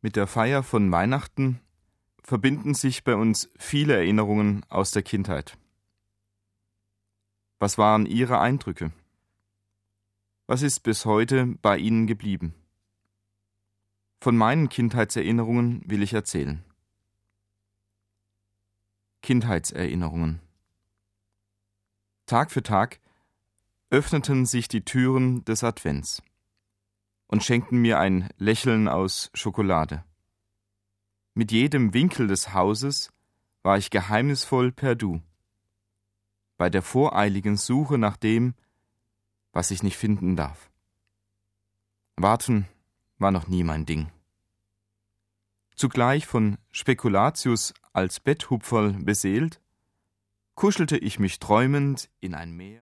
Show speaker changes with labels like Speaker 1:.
Speaker 1: Mit der Feier von Weihnachten verbinden sich bei uns viele Erinnerungen aus der Kindheit. Was waren Ihre Eindrücke? Was ist bis heute bei Ihnen geblieben? Von meinen Kindheitserinnerungen will ich erzählen. Kindheitserinnerungen. Tag für Tag öffneten sich die Türen des Advents und schenkten mir ein Lächeln aus Schokolade. Mit jedem Winkel des Hauses war ich geheimnisvoll per Du, bei der voreiligen Suche nach dem, was ich nicht finden darf. Warten war noch nie mein Ding. Zugleich von Spekulatius als Betthupferl beseelt, kuschelte ich mich träumend in ein Meer.